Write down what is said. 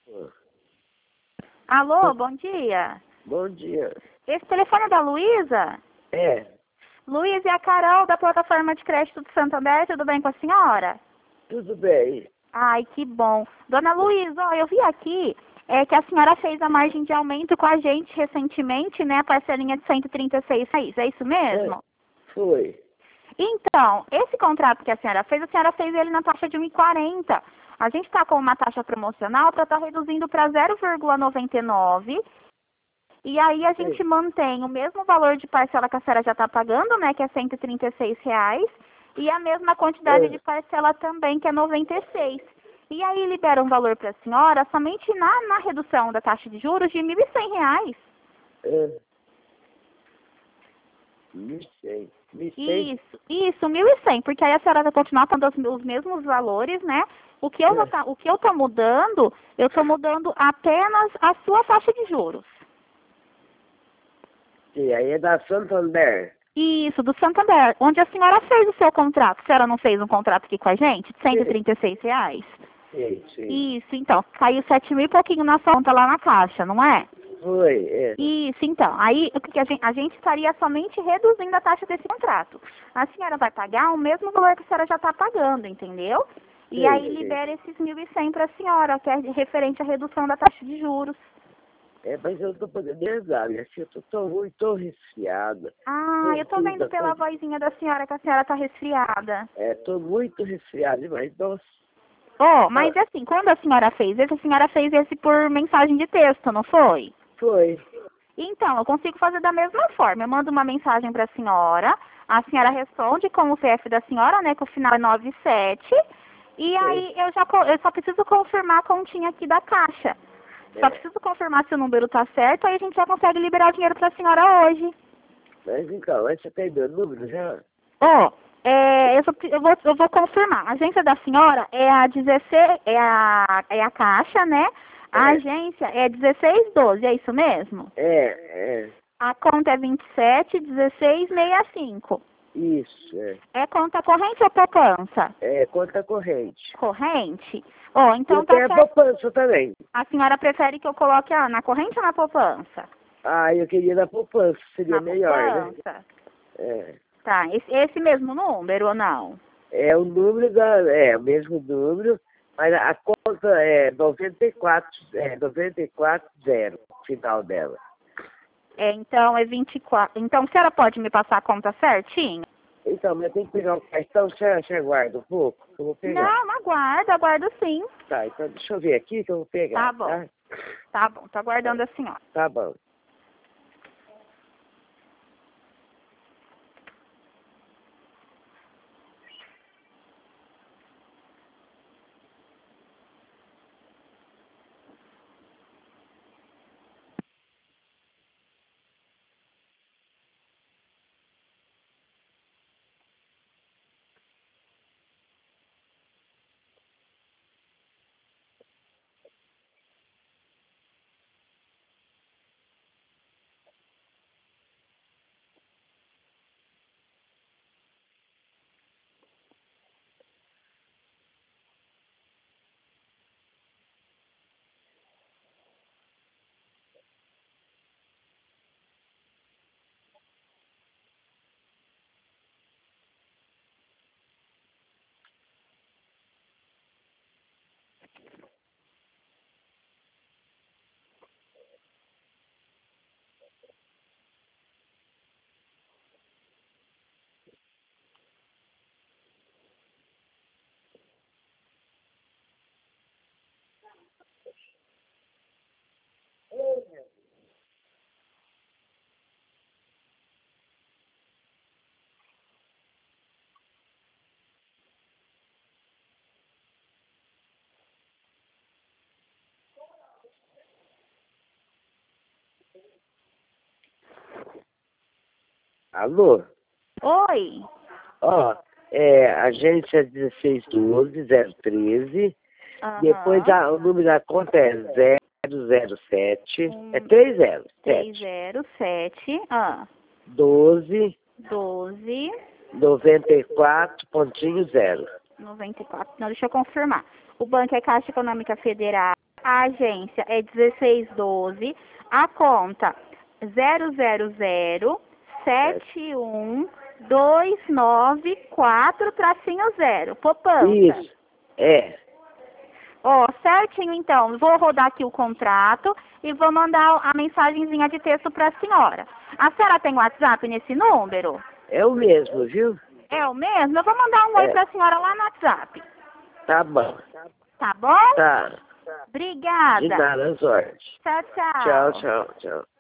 Alô, bom dia. Bom dia. Esse telefone é da Luísa? É, Luísa, é a Carol da plataforma de crédito do Santander, tudo bem com a senhora? tudo bem. Ai, que bom. Dona Luísa, ó, eu vi aqui que a senhora fez a margem de aumento com a gente recentemente, né? A parcelinha de R$ 136, é isso mesmo? Foi. Então, esse contrato que a senhora fez ele na taxa de 1,40. A gente está com uma taxa promocional para estar reduzindo para 0,99. E aí a gente mantém o mesmo valor de parcela que a senhora já está pagando, né, que é R$ 136, e a mesma quantidade de parcela também, que é 96. E aí libera um valor para a senhora somente na redução da taxa de juros de R$ 1.100. É. Me sei. Isso, 1.100, porque aí a senhora vai continuar pagando os mesmos valores, né? O que eu estou mudando, eu estou mudando apenas a sua taxa de juros. E aí é da Santander. Isso, do Santander, onde a senhora fez o seu contrato. A senhora não fez um contrato aqui com a gente de R$ 136? Sim. Isso, então, caiu 7 mil e pouquinho na sua conta lá na caixa, não é? Foi, é. Isso, então, aí o que a gente estaria somente reduzindo a taxa desse contrato. A senhora vai pagar o mesmo valor que a senhora já está pagando, entendeu? E aí libera esses 1.100 para a senhora, que é referente à redução da taxa de juros. É, mas eu não tô podendo rezar, minha filha. Eu tô ruim, tô resfriada. Ah, eu tô vendo pela vozinha da senhora que a senhora tá resfriada. É, tô muito resfriada, mas nossa. Oh, mas assim, quando a senhora fez esse por mensagem de texto, não foi? Foi. Então, eu consigo fazer da mesma forma. Eu mando uma mensagem para a senhora responde com o CF da senhora, né, que o final é 97, e aí eu só preciso confirmar a continha aqui da caixa. Só preciso confirmar se o número tá certo, aí a gente já consegue liberar o dinheiro para a senhora hoje. Mas então, você tem meu número já? Eu vou confirmar. A agência da senhora é a 16, é a caixa, né? A agência é 1612, é isso mesmo? É. A conta é 271665. Isso, é. É conta corrente ou poupança? É, conta corrente. Corrente? Oh, então Eu tá tenho a certo. poupança também. A senhora prefere que eu coloque na corrente ou na poupança? Ah, eu queria na poupança, seria Na melhor, poupança. né? É. Tá, esse mesmo número ou não? É o número o mesmo número, mas a conta é 940, final dela. Então é 24. Então a senhora pode me passar a conta certinho? Então, mas eu tenho que pegar o cartão, você aguarda um pouco, que eu vou pegar. Não, aguardo sim. Tá, então deixa eu ver aqui que eu vou pegar, Tá bom. Tá bom, tô aguardando a senhora. Tá bom. Alô? Oi. Ó, agência 1612-013. Depois o número da conta é 007. É 30. 307. 12 12. 94.0. 94. Não, deixa eu confirmar. O banco é Caixa Econômica Federal. A agência é 1612, a conta 000-71294-0, poupança. Isso, é. Ó, certinho então, vou rodar aqui o contrato e vou mandar a mensagenzinha de texto para a senhora. A senhora tem WhatsApp nesse número? É o mesmo, viu? É o mesmo? Eu vou mandar um oi para a senhora lá no WhatsApp. Tá bom. Tá bom? Tá. Obrigada. De nada, sorte. Tchau, tchau. Tchau, tchau, tchau.